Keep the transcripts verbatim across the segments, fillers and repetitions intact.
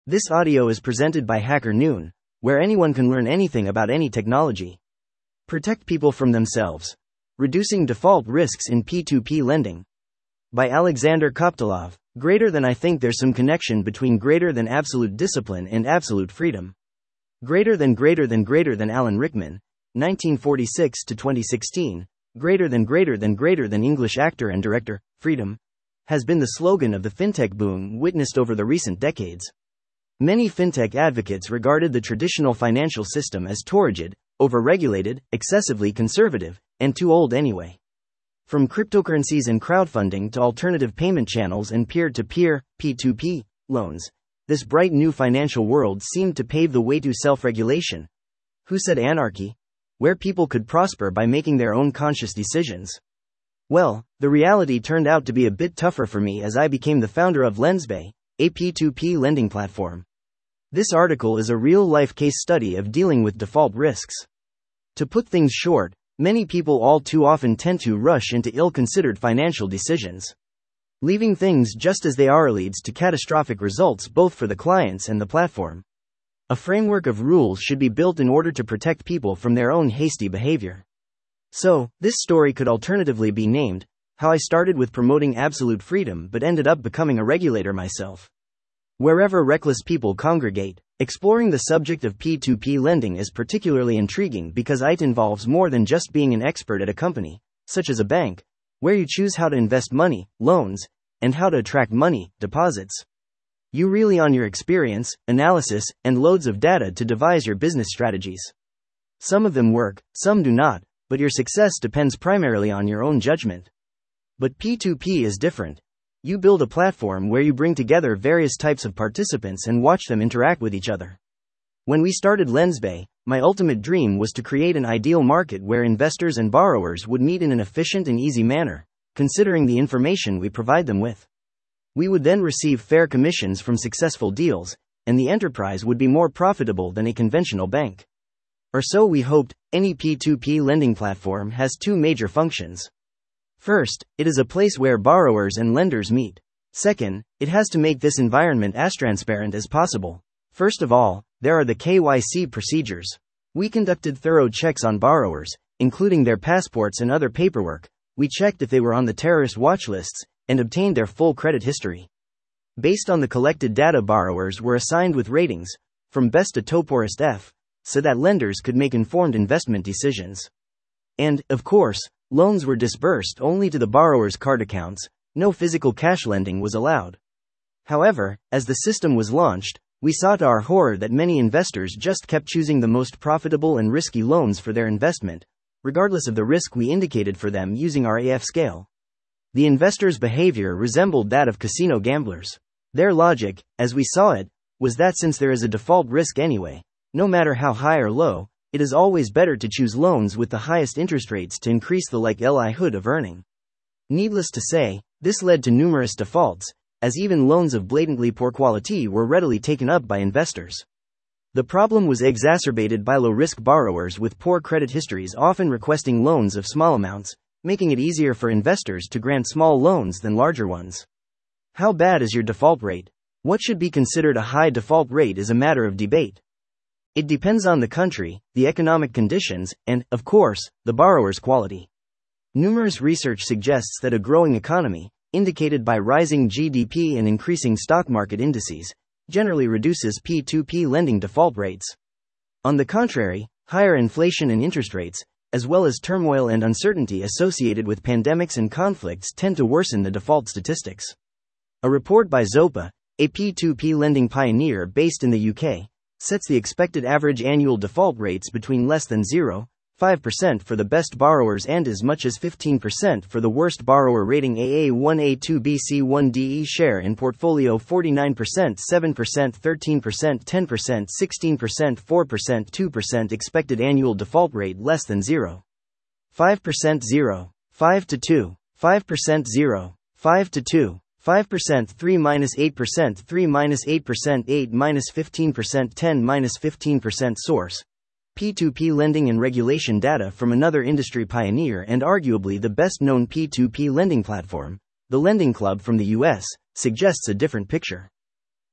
This audio is presented by Hacker Noon, where anyone can learn anything about any technology. Protect people from themselves. Reducing default risks in P two P lending. By Alexander Koptolov. Greater than I think there's some connection between greater than absolute discipline and absolute freedom. Greater than greater than greater than Alan Rickman, nineteen forty-six to twenty sixteen, greater than greater than greater than English actor and director, freedom, has been the slogan of the fintech boom witnessed over the recent decades. Many fintech advocates regarded the traditional financial system as too rigid, overregulated, excessively conservative, and too old anyway. From cryptocurrencies and crowdfunding to alternative payment channels and peer-to-peer, P two P, loans, this bright new financial world seemed to pave the way to self-regulation. Who said anarchy? Where people could prosper by making their own conscious decisions. Well, the reality turned out to be a bit tougher for me as I became the founder of LensBay, a P two P lending platform. This article is a real-life case study of dealing with default risks. To put things short, many people all too often tend to rush into ill-considered financial decisions. Leaving things just as they are leads to catastrophic results both for the clients and the platform. A framework of rules should be built in order to protect people from their own hasty behavior. So, this story could alternatively be named, How I Started with Promoting Absolute Freedom but Ended Up Becoming a Regulator Myself. Wherever reckless people congregate, exploring the subject of P two P lending is particularly intriguing because it involves more than just being an expert at a company, such as a bank, where you choose how to invest money, loans, and how to attract money, deposits. You rely on your experience, analysis, and loads of data to devise your business strategies. Some of them work, some do not, but your success depends primarily on your own judgment. But P two P is different. You build a platform where you bring together various types of participants and watch them interact with each other. When we started LensBay, my ultimate dream was to create an ideal market where investors and borrowers would meet in an efficient and easy manner, considering the information we provide them with. We would then receive fair commissions from successful deals, and the enterprise would be more profitable than a conventional bank. Or so we hoped. Any P two P lending platform has two major functions. First, it is a place where borrowers and lenders meet. Second, it has to make this environment as transparent as possible. First of all, there are the K Y C procedures. We conducted thorough checks on borrowers, including their passports and other paperwork. We checked if they were on the terrorist watch lists, and obtained their full credit history. Based on the collected data, borrowers were assigned with ratings, from best to top poorest F, so that lenders could make informed investment decisions. And, of course, loans were disbursed only to the borrower's card accounts. No physical cash lending was allowed. However, as the system was launched, we saw to our horror that many investors just kept choosing the most profitable and risky loans for their investment, regardless of the risk we indicated for them using our A F scale. The investors' behavior resembled that of casino gamblers. Their logic, as we saw it, was that since there is a default risk anyway, no matter how high or low, it is always better to choose loans with the highest interest rates to increase the likelihood of earning. Needless to say, this led to numerous defaults, as even loans of blatantly poor quality were readily taken up by investors. The problem was exacerbated by low-risk borrowers with poor credit histories often requesting loans of small amounts, making it easier for investors to grant small loans than larger ones. How bad is your default rate? What should be considered a high default rate is a matter of debate. It depends on the country, the economic conditions, and, of course, the borrower's quality. Numerous research suggests that a growing economy, indicated by rising G D P and increasing stock market indices, generally reduces P two P lending default rates. On the contrary, higher inflation and interest rates, as well as turmoil and uncertainty associated with pandemics and conflicts, tend to worsen the default statistics. A report by Zopa, a P two P lending pioneer based in the U K, sets the expected average annual default rates between less than zero point five percent for the best borrowers and as much as fifteen percent for the worst borrower, rating A A one A two B C one D E. Share in portfolio forty-nine percent, seven percent, thirteen percent, ten percent, sixteen percent, four percent, two percent. Expected annual default rate less than zero point five percent, zero point five to two, five percent, zero point five to two, five percent, three to eight percent, three to eight percent, eight to fifteen percent, ten to fifteen percent. Source: P two P lending and regulation data from another industry pioneer and arguably the best-known P two P lending platform, the Lending Club from the U S, suggests a different picture.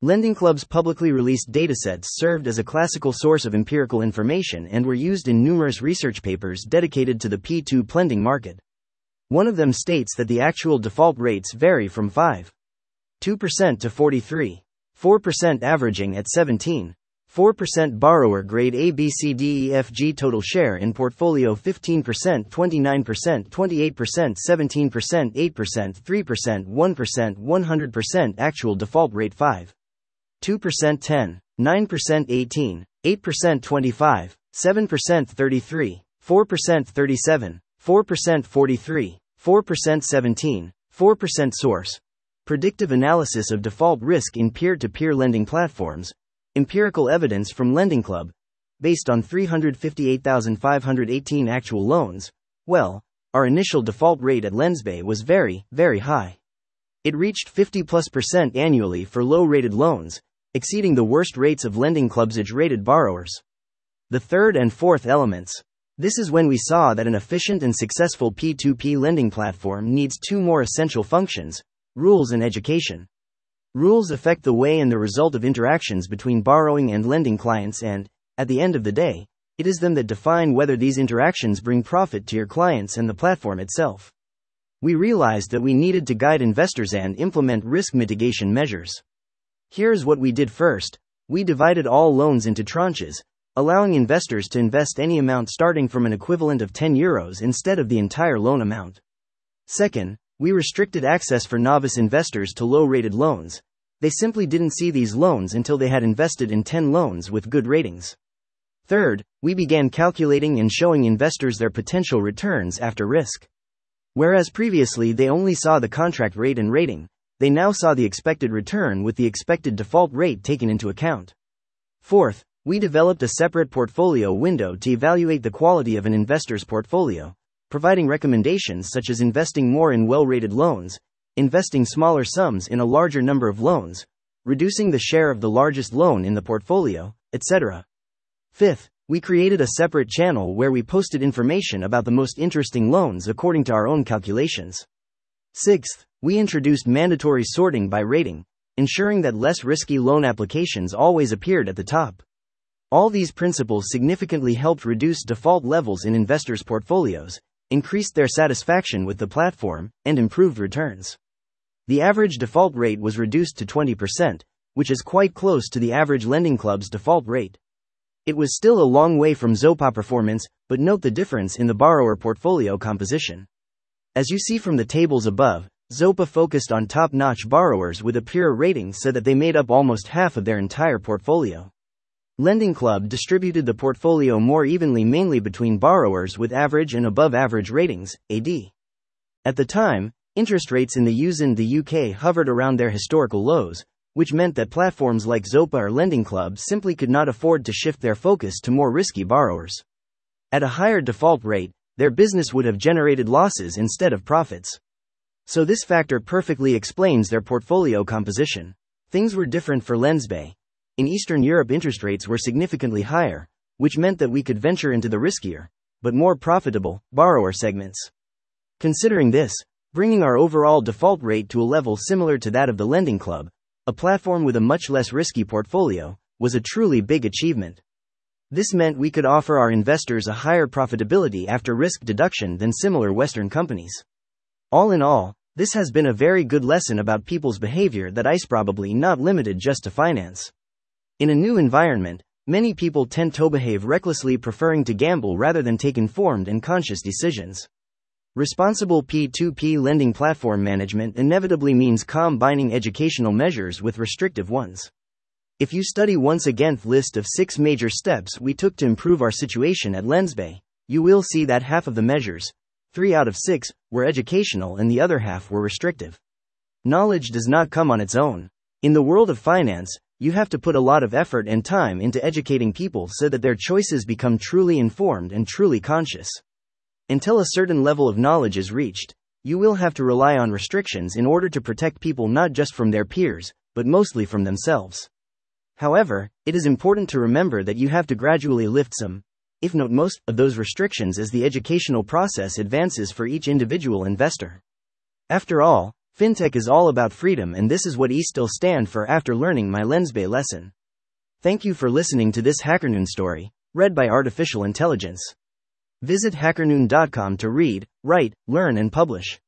LendingClub's publicly released datasets served as a classical source of empirical information and were used in numerous research papers dedicated to the P two P lending market. One of them states that the actual default rates vary from five point two percent to forty-three point four percent, averaging at seventeen point four percent. Borrower grade A B C D E F G total share in portfolio fifteen percent, twenty-nine percent, twenty-eight percent, seventeen percent, eight percent, three percent, one percent, one hundred percent. Actual default rate five point two percent, ten percent, nine percent, eighteen percent, eight percent, twenty-five percent, seven percent, thirty-three percent, four percent, thirty-seven percent, four percent, forty-three percent, four percent, seventeen percent, four percent. Source: Predictive Analysis of Default Risk in Peer-to-Peer Lending Platforms. Empirical evidence from LendingClub. Based on three hundred fifty-eight thousand five hundred eighteen actual loans, well, our initial default rate at Lensbay was very, very high. It reached fifty plus percent annually for low-rated loans, exceeding the worst rates of LendingClub's age-rated borrowers. The third and fourth elements. This is when we saw that an efficient and successful P two P lending platform needs two more essential functions: rules and education. Rules affect the way and the result of interactions between borrowing and lending clients, and, at the end of the day, it is them that define whether these interactions bring profit to your clients and the platform itself. We realized that we needed to guide investors and implement risk mitigation measures. Here's what we did first: we divided all loans into tranches, allowing investors to invest any amount starting from an equivalent of ten euros instead of the entire loan amount. Second, we restricted access for novice investors to low-rated loans. They simply didn't see these loans until they had invested in ten loans with good ratings. Third, we began calculating and showing investors their potential returns after risk. Whereas previously they only saw the contract rate and rating, they now saw the expected return with the expected default rate taken into account. Fourth, we developed a separate portfolio window to evaluate the quality of an investor's portfolio, providing recommendations such as investing more in well-rated loans, investing smaller sums in a larger number of loans, reducing the share of the largest loan in the portfolio, et cetera. Fifth, we created a separate channel where we posted information about the most interesting loans according to our own calculations. Sixth, we introduced mandatory sorting by rating, ensuring that less risky loan applications always appeared at the top. All these principles significantly helped reduce default levels in investors' portfolios, increased their satisfaction with the platform, and improved returns. The average default rate was reduced to twenty percent, which is quite close to the average LendingClub's default rate. It was still a long way from Zopa performance, but note the difference in the borrower portfolio composition. As you see from the tables above, Zopa focused on top-notch borrowers with a pure rating so that they made up almost half of their entire portfolio. LendingClub distributed the portfolio more evenly, mainly between borrowers with average and above-average ratings, A D. At the time, interest rates in the U S and the U K hovered around their historical lows, which meant that platforms like Zopa or LendingClub simply could not afford to shift their focus to more risky borrowers. At a higher default rate, their business would have generated losses instead of profits. So this factor perfectly explains their portfolio composition. Things were different for Lensbay. In Eastern Europe, interest rates were significantly higher, which meant that we could venture into the riskier, but more profitable, borrower segments. Considering this, bringing our overall default rate to a level similar to that of the LendingClub, a platform with a much less risky portfolio, was a truly big achievement. This meant we could offer our investors a higher profitability after risk deduction than similar Western companies. All in all, this has been a very good lesson about people's behavior that is probably not limited just to finance. In a new environment, many people tend to behave recklessly, preferring to gamble rather than take informed and conscious decisions. Responsible P two P lending platform management inevitably means combining educational measures with restrictive ones. If you study once again the list of six major steps we took to improve our situation at Lensbay, you will see that half of the measures, three out of six, were educational and the other half were restrictive. Knowledge does not come on its own. In the world of finance, you have to put a lot of effort and time into educating people so that their choices become truly informed and truly conscious. Until a certain level of knowledge is reached, you will have to rely on restrictions in order to protect people not just from their peers, but mostly from themselves. However, it is important to remember that you have to gradually lift some, if not most, of those restrictions as the educational process advances for each individual investor. After all, Fintech is all about freedom, and this is what I still stand for after learning my Lensbay lesson. Thank you for listening to this HackerNoon story, read by Artificial Intelligence. Visit hackernoon dot com to read, write, learn, and publish.